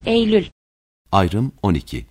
Eylül. Ayrım 12.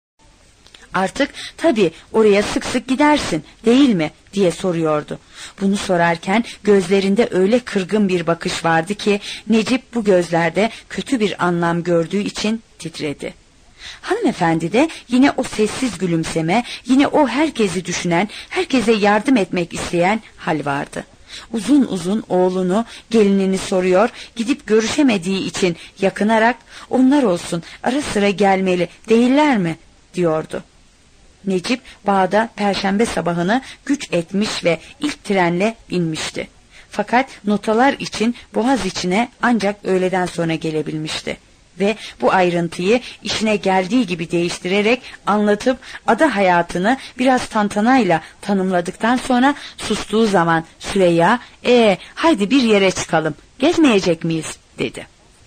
Artık tabii oraya sık sık gidersin, değil mi diye soruyordu. Bunu sorarken gözlerinde öyle kırgın bir bakış vardı ki Necip bu gözlerde kötü bir anlam gördüğü için titredi. Hanımefendi de yine o sessiz gülümseme, yine o herkesi düşünen, herkese yardım etmek isteyen hal vardı. Uzun uzun oğlunu, gelinini soruyor, gidip görüşemediği için yakınarak onlar olsun ara sıra gelmeli değiller mi diyordu. Necip bağda perşembe sabahını güç etmiş ve ilk trenle inmişti. Fakat notalar için Boğaziçi'ne ancak öğleden sonra gelebilmişti. Ve bu ayrıntıyı işine geldiği gibi değiştirerek anlatıp ada hayatını biraz tantanayla tanımladıktan sonra sustuğu zaman Süreyya haydi bir yere çıkalım, gezmeyecek miyiz dedi.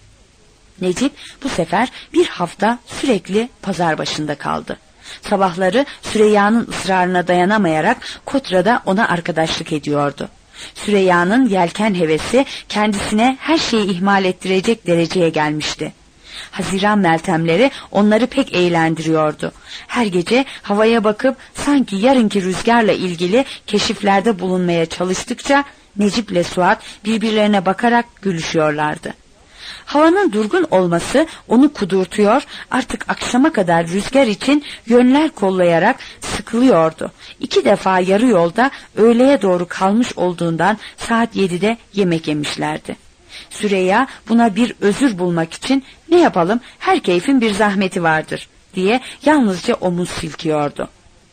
Necip bu sefer bir hafta sürekli pazar başında kaldı. Sabahları Süreyya'nın ısrarına dayanamayarak Kotra'da ona arkadaşlık ediyordu. Süreyya'nın yelken hevesi kendisine her şeyi ihmal ettirecek dereceye gelmişti. Haziran meltemleri onları pek eğlendiriyordu. Her gece havaya bakıp sanki yarınki rüzgarla ilgili keşiflerde bulunmaya çalıştıkça Necip'le Suat birbirlerine bakarak gülüşüyorlardı. Havanın durgun olması onu kudurtuyor, artık akşama kadar rüzgar için yönler kollayarak sıkılıyordu. 2 defa yarı yolda öğleye doğru kalmış olduğundan saat 7'de yemek yemişlerdi. Süreyya buna bir özür bulmak için ne yapalım, her keyfin bir zahmeti vardır diye yalnızca omuz silkiyordu.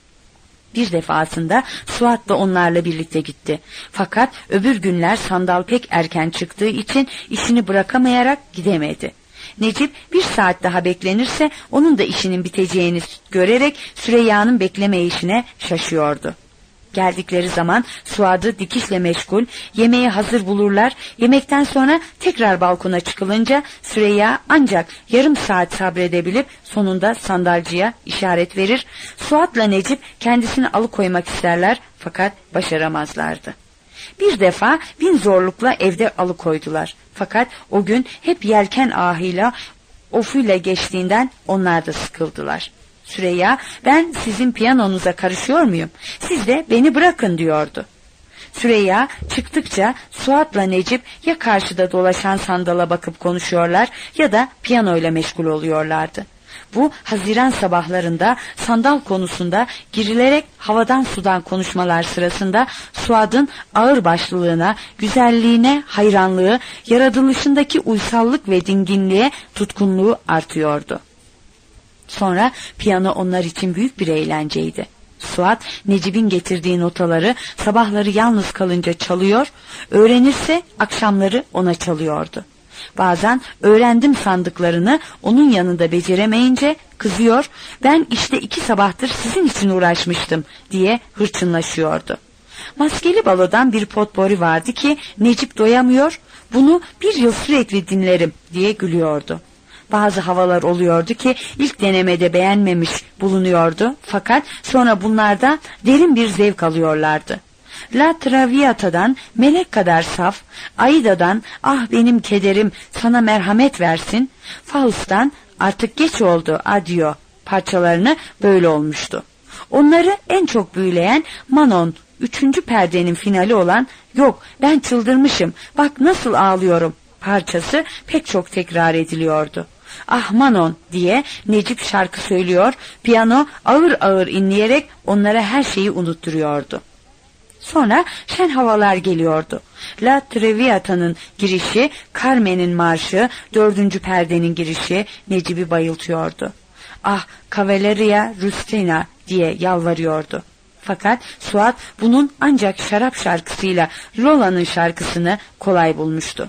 Bir defasında Suat da onlarla birlikte gitti. Fakat öbür günler sandal pek erken çıktığı için işini bırakamayarak gidemedi. Necip 1 saat daha beklenirse onun da işinin biteceğini görerek Süreyya'nın beklemeyişine şaşıyordu. Geldikleri zaman Suad'ı dikişle meşgul, yemeği hazır bulurlar, yemekten sonra tekrar balkona çıkılınca Süreyya ancak yarım saat sabredebilip sonunda sandalcıya işaret verir, Suad'la Necip kendisini alıkoymak isterler fakat başaramazlardı. Bir defa bin zorlukla evde alıkoydular fakat o gün hep yelken ahıyla ofuyla geçtiğinden onlar da sıkıldılar. Süreyya, ben sizin piyanonuza karışıyor muyum? Siz de beni bırakın diyordu. Süreyya çıktıkça Suat'la Necip ya karşıda dolaşan sandala bakıp konuşuyorlar ya da piyanoyla meşgul oluyorlardı. Bu Haziran sabahlarında sandal konusunda girilerek havadan sudan konuşmalar sırasında Suat'ın ağırbaşlılığına, güzelliğine hayranlığı, yaratılışındaki uysallık ve dinginliğe tutkunluğu artıyordu. Sonra piyano onlar için büyük bir eğlenceydi. Suat, Necip'in getirdiği notaları sabahları yalnız kalınca çalıyor, öğrenirse akşamları ona çalıyordu. Bazen öğrendim sandıklarını onun yanında beceremeyince kızıyor, ben işte 2 sabahtır sizin için uğraşmıştım diye hırçınlaşıyordu. Maskeli balodan bir potpori vardı ki Necip doyamıyor, bunu 1 yıl sürekli dinlerim diye gülüyordu. Bazı havalar oluyordu ki ilk denemede beğenmemiş bulunuyordu fakat sonra bunlarda derin bir zevk alıyorlardı. La Traviata'dan melek kadar saf, Aida'dan ah benim kederim sana merhamet versin, Faust'tan artık geç oldu adio parçalarını böyle olmuştu. Onları en çok büyüleyen Manon 3. perdenin finali olan yok ben çıldırmışım bak nasıl ağlıyorum parçası pek çok tekrar ediliyordu. Ah Manon diye Necip şarkı söylüyor, piyano ağır ağır inleyerek onlara her şeyi unutturuyordu. Sonra şen havalar geliyordu. La Traviata'nın girişi, Carmen'in marşı, 4. perdenin girişi Necip'i bayıltıyordu. Ah Cavalleria Rustina diye yalvarıyordu. Fakat Suat bunun ancak şarap şarkısıyla Lola'nın şarkısını kolay bulmuştu.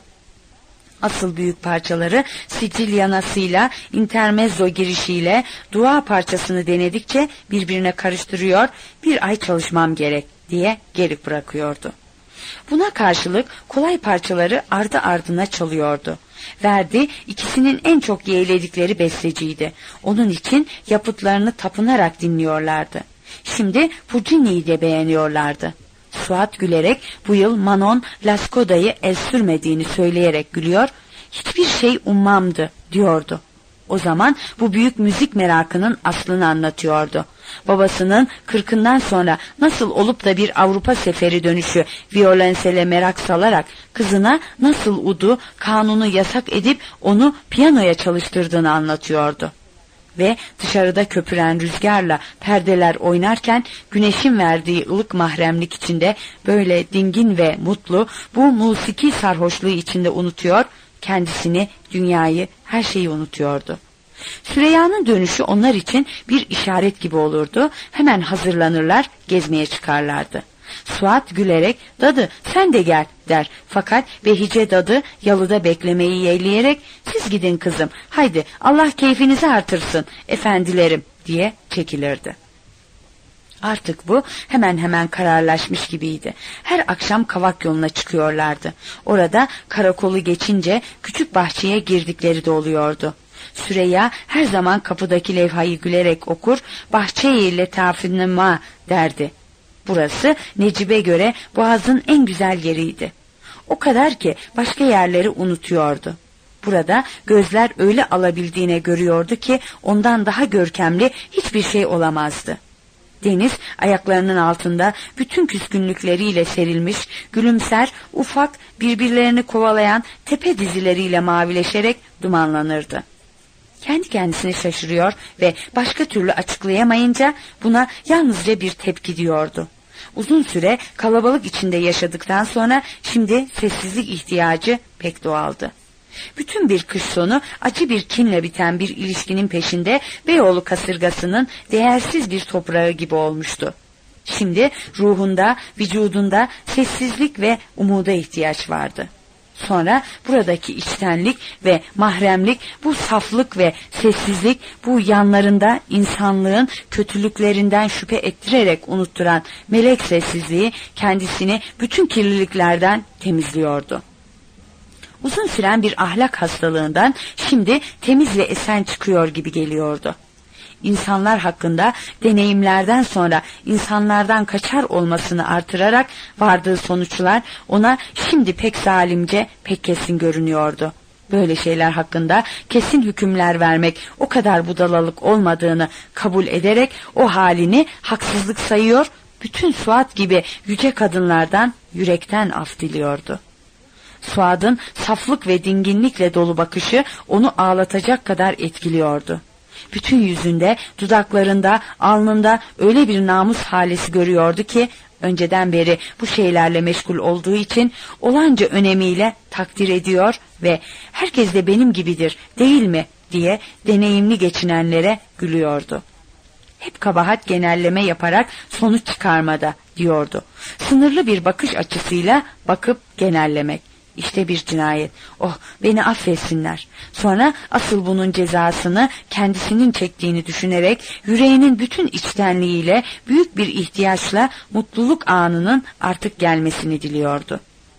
Asıl büyük parçaları Sicilyanasıyla, intermezzo girişiyle, dua parçasını denedikçe birbirine karıştırıyor, 1 ay çalışmam gerek diye geri bırakıyordu. Buna karşılık kolay parçaları ardı ardına çalıyordu. Verdi ikisinin en çok yeğledikleri besteciydi. Onun için yapıtlarını tapınarak dinliyorlardı. Şimdi Puccini'yi de beğeniyorlardı. Suat gülerek bu yıl Manon Lascoda'yı el sürmediğini söyleyerek gülüyor, hiçbir şey ummamdı diyordu. O zaman bu büyük müzik merakının aslını anlatıyordu. Babasının 40'ından sonra nasıl olup da bir Avrupa seferi dönüşü violensele merak salarak kızına nasıl udu, kanunu yasak edip onu piyanoya çalıştırdığını anlatıyordu. Ve dışarıda köpüren rüzgarla perdeler oynarken güneşin verdiği ılık mahremlik içinde böyle dingin ve mutlu bu musiki sarhoşluğu içinde unutuyor, kendisini, dünyayı, her şeyi unutuyordu. Süreyya'nın dönüşü onlar için bir işaret gibi olurdu. Hemen hazırlanırlar, gezmeye çıkarlardı. Suat gülerek "Dadı sen de gel" der. Fakat Behice dadı yalıda beklemeyi yeğleyerek "Siz gidin kızım, haydi Allah keyfinizi artırsın efendilerim" diye çekilirdi. Artık bu hemen hemen kararlaşmış gibiydi. Her akşam Kavak yoluna çıkıyorlardı. Orada karakolu geçince küçük bahçeye girdikleri de oluyordu. Süreyya her zaman kapıdaki levhayı gülerek okur, "Bahçe-i Letâfinema" derdi. Burası Necip'e göre Boğaz'ın en güzel yeriydi. O kadar ki başka yerleri unutuyordu. Burada gözler öyle alabildiğine görüyordu ki ondan daha görkemli hiçbir şey olamazdı. Deniz ayaklarının altında bütün küskünlükleriyle serilmiş, gülümser, ufak, birbirlerini kovalayan tepe dizileriyle mavileşerek dumanlanırdı. Kendi kendisine şaşırıyor ve başka türlü açıklayamayınca buna yalnızca bir tepki diyordu. Uzun süre kalabalık içinde yaşadıktan sonra şimdi sessizlik ihtiyacı pek doğaldı. Bütün bir kış sonu acı bir kinle biten bir ilişkinin peşinde Beyoğlu kasırgasının değersiz bir toprağı gibi olmuştu. Şimdi ruhunda, vücudunda sessizlik ve umuda ihtiyaç vardı. Sonra buradaki içtenlik ve mahremlik, bu saflık ve sessizlik, bu yanlarında insanlığın kötülüklerinden şüphe ettirerek unutturan melek sessizliği kendisini bütün kirliliklerden temizliyordu. Uzun süren bir ahlak hastalığından şimdi temiz ve esen çıkıyor gibi geliyordu. İnsanlar hakkında deneyimlerden sonra insanlardan kaçar olmasını artırarak vardığı sonuçlar ona şimdi pek zalimce, pek kesin görünüyordu. Böyle şeyler hakkında kesin hükümler vermek o kadar budalalık olmadığını kabul ederek o halini haksızlık sayıyor, bütün Suat gibi yüce kadınlardan yürekten af diliyordu. Suad'ın saflık ve dinginlikle dolu bakışı onu ağlatacak kadar etkiliyordu. Bütün yüzünde, dudaklarında, alnında öyle bir namus halesi görüyordu ki önceden beri bu şeylerle meşgul olduğu için olanca önemiyle takdir ediyor ve "Herkes de benim gibidir, değil mi?" diye deneyimli geçinenlere gülüyordu. Hep kabahat genelleme yaparak sonuç çıkarmada diyordu. Sınırlı bir bakış açısıyla bakıp genellemek. İşte bir cinayet. Oh, beni affetsinler. Sonra asıl bunun cezasını kendisinin çektiğini düşünerek yüreğinin bütün içtenliğiyle büyük bir ihtiyaçla mutluluk anının artık gelmesini diliyordu.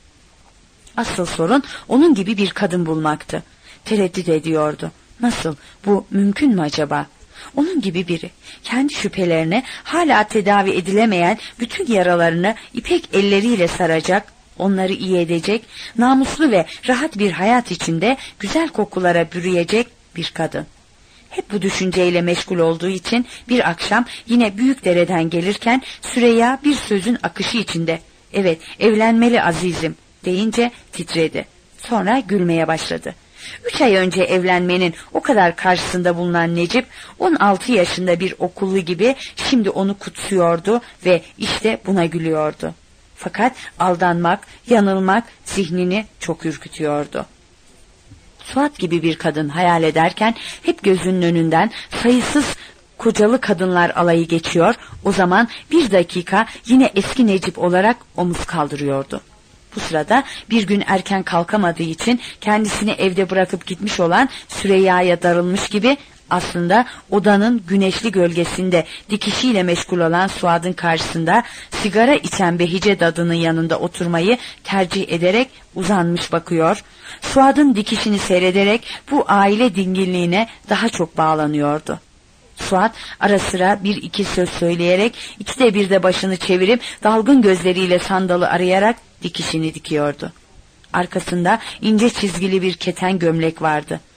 Asıl sorun onun gibi bir kadın bulmaktı. Tereddüt ediyordu. Nasıl? Bu mümkün mü acaba? Onun gibi biri, kendi şüphelerine hala tedavi edilemeyen bütün yaralarını ipek elleriyle saracak, onları iyi edecek, namuslu ve rahat bir hayat içinde güzel kokulara bürüyecek bir kadın. Hep bu düşünceyle meşgul olduğu için bir akşam yine Büyükdere'den gelirken Süreyya bir sözün akışı içinde "Evet, evlenmeli azizim" deyince titredi. Sonra gülmeye başladı. 3 ay önce evlenmenin o kadar karşısında bulunan Necip 16 yaşında bir okullu gibi şimdi onu kutsuyordu ve işte buna gülüyordu. Fakat aldanmak, yanılmak zihnini çok ürkütüyordu. Suat gibi bir kadın hayal ederken hep gözünün önünden sayısız kocalı kadınlar alayı geçiyor, o zaman bir dakika yine eski Necip olarak omuz kaldırıyordu. Bu sırada bir gün erken kalkamadığı için kendisini evde bırakıp gitmiş olan Süreyya'ya darılmış gibi aslında odanın güneşli gölgesinde dikişiyle meşgul olan Suad'ın karşısında sigara içen Behice dadının yanında oturmayı tercih ederek uzanmış bakıyor. Suad'ın dikişini seyrederek bu aile dinginliğine daha çok bağlanıyordu. Suat ara sıra bir iki söz söyleyerek, ikide bir de başını çevirip dalgın gözleriyle sandalı arayarak dikişini dikiyordu. Arkasında ince çizgili bir keten gömlek vardı.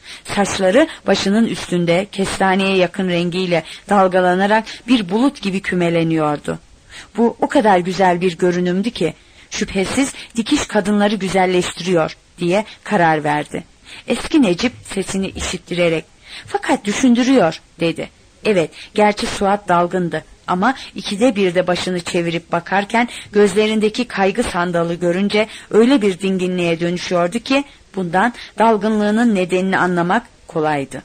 Saçları başının üstünde kestaneye yakın rengiyle dalgalanarak bir bulut gibi kümeleniyordu. Bu o kadar güzel bir görünümdü ki şüphesiz dikiş kadınları güzelleştiriyor diye karar verdi. Eski Necip sesini işittirerek "Fakat düşündürüyor" dedi. Evet, gerçi Suat dalgındı ama ikide bir de başını çevirip bakarken gözlerindeki kaygı sandalı görünce öyle bir dinginliğe dönüşüyordu ki bundan dalgınlığının nedenini anlamak kolaydı.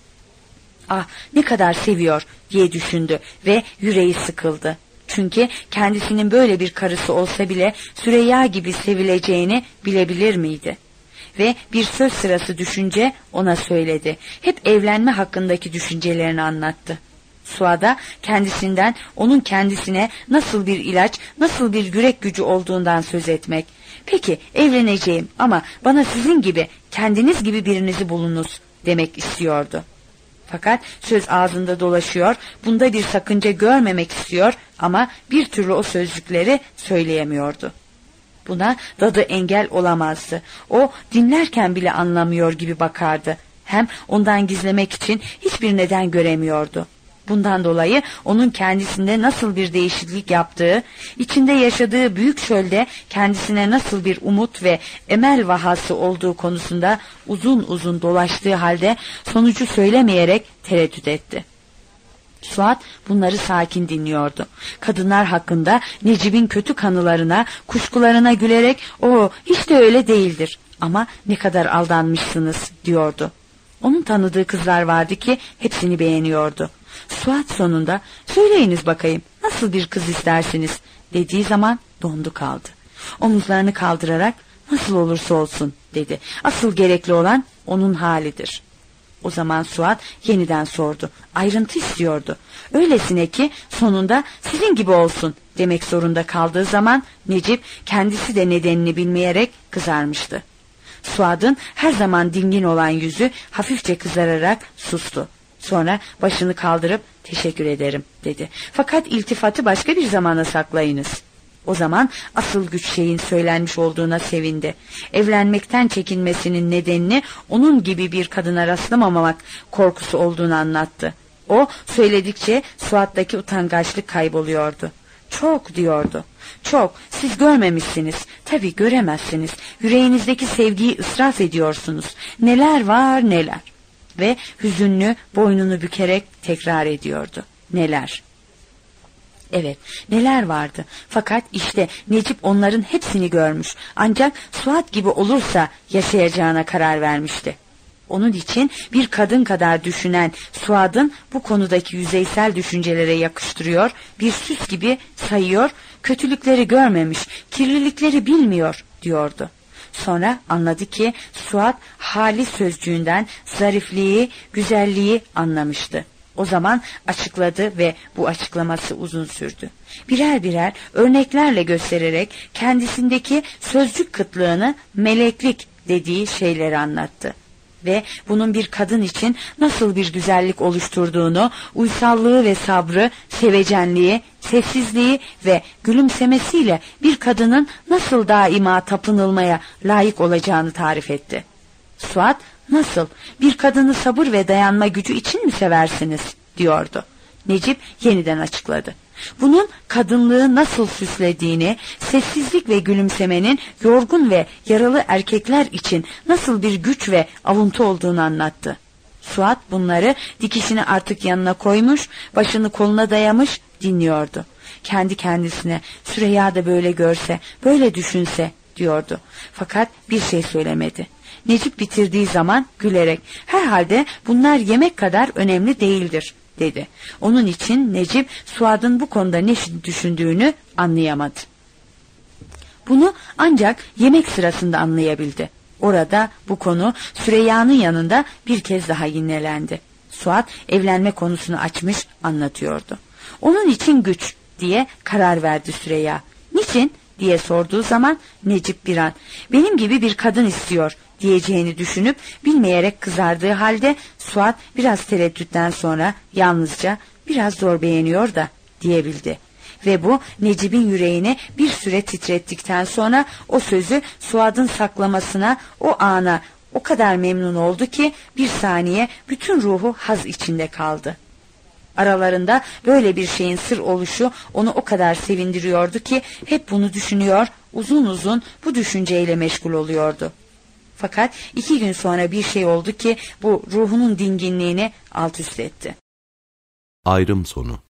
"Ah, ne kadar seviyor" diye düşündü ve yüreği sıkıldı. Çünkü kendisinin böyle bir karısı olsa bile Süreyya gibi sevileceğini bilebilir miydi? Ve bir söz sırası düşünce ona söyledi. Hep evlenme hakkındaki düşüncelerini anlattı. Suada kendisinden, onun kendisine nasıl bir ilaç, nasıl bir yürek gücü olduğundan söz etmek. "Peki evleneceğim ama bana sizin gibi, kendiniz gibi birinizi bulunuz" demek istiyordu. Fakat söz ağzında dolaşıyor, bunda bir sakınca görmemek istiyor ama bir türlü o sözcükleri söyleyemiyordu. Buna dadı engel olamazdı. O dinlerken bile anlamıyor gibi bakardı. Hem ondan gizlemek için hiçbir neden göremiyordu. Bundan dolayı onun kendisinde nasıl bir değişiklik yaptığı, içinde yaşadığı büyük çölde kendisine nasıl bir umut ve emel vahası olduğu konusunda uzun uzun dolaştığı halde sonucu söylemeyerek tereddüt etti. Suat bunları sakin dinliyordu. Kadınlar hakkında Necip'in kötü kanılarına, kuşkularına gülerek "O hiç de öyle değildir ama ne kadar aldanmışsınız" diyordu. Onun tanıdığı kızlar vardı ki hepsini beğeniyordu. Suat sonunda "Söyleyiniz bakayım, nasıl bir kız istersiniz?" dediği zaman dondu kaldı. Omuzlarını kaldırarak "Nasıl olursa olsun" dedi. "Asıl gerekli olan onun halidir." O zaman Suat yeniden sordu. Ayrıntı istiyordu. Öylesine ki sonunda "Sizin gibi olsun" demek zorunda kaldığı zaman Necip kendisi de nedenini bilmeyerek kızarmıştı. Suat'ın her zaman dingin olan yüzü hafifçe kızararak sustu. Sonra başını kaldırıp "Teşekkür ederim" dedi. "Fakat iltifatı başka bir zamana saklayınız." O zaman asıl güç şeyin söylenmiş olduğuna sevindi. Evlenmekten çekinmesinin nedenini onun gibi bir kadına rastlamamak korkusu olduğunu anlattı. O söyledikçe Suat'taki utangaçlık kayboluyordu. "Çok" diyordu. "Çok. Siz görmemişsiniz. Tabii göremezsiniz. Yüreğinizdeki sevgiyi ısraf ediyorsunuz. Neler var neler." Ve hüzünlü boynunu bükerek tekrar ediyordu. "Neler?" Evet, neler vardı. Fakat işte Necip onların hepsini görmüş. Ancak Suat gibi olursa yaşayacağına karar vermişti. Onun için bir kadın kadar düşünen Suat'ın bu konudaki yüzeysel düşüncelere yakıştırıyor, bir süs gibi sayıyor, kötülükleri görmemiş, kirlilikleri bilmiyor diyordu. Sonra anladı ki Suat hali sözcüğünden zarifliği, güzelliği anlamıştı. O zaman açıkladı ve bu açıklaması uzun sürdü. Birer birer örneklerle göstererek kendisindeki sözcük kıtlığını meleklik dediği şeyleri anlattı. Ve bunun bir kadın için nasıl bir güzellik oluşturduğunu, uysallığı ve sabrı, sevecenliği, sessizliği ve gülümsemesiyle bir kadının nasıl daima tapınılmaya layık olacağını tarif etti. Suat, "Nasıl, bir kadını sabır ve dayanma gücü için mi seversiniz?" diyordu. Necip yeniden açıkladı. Bunun kadınlığı nasıl süslediğini, sessizlik ve gülümsemenin yorgun ve yaralı erkekler için nasıl bir güç ve avuntu olduğunu anlattı. Suat bunları dikişini artık yanına koymuş, başını koluna dayamış dinliyordu. Kendi kendisine "Süreyya da böyle görse, böyle düşünse" diyordu. Fakat bir şey söylemedi. Necip bitirdiği zaman gülerek "Herhalde bunlar yemek kadar önemli değildir" dedi. Onun için Necip Suat'ın bu konuda ne düşündüğünü anlayamadı. Bunu ancak yemek sırasında anlayabildi. Orada bu konu Süreyya'nın yanında bir kez daha yinelendi. Suat evlenme konusunu açmış anlatıyordu. "Onun için güç" diye karar verdi Süreyya. "Niçin?" diye sorduğu zaman Necip bir an "Benim gibi bir kadın istiyor" diyeceğini düşünüp bilmeyerek kızardığı halde Suat biraz tereddütten sonra yalnızca "Biraz zor beğeniyor da" diyebildi. Ve bu Necip'in yüreğini bir süre titrettikten sonra o sözü Suat'ın saklamasına, o ana O kadar memnun oldu ki bir saniye bütün ruhu haz içinde kaldı. Aralarında böyle bir şeyin sır oluşu onu o kadar sevindiriyordu ki hep bunu düşünüyor, uzun uzun bu düşünceyle meşgul oluyordu. Fakat 2 gün sonra bir şey oldu ki bu ruhunun dinginliğini alt üst etti. Ayrım sonu.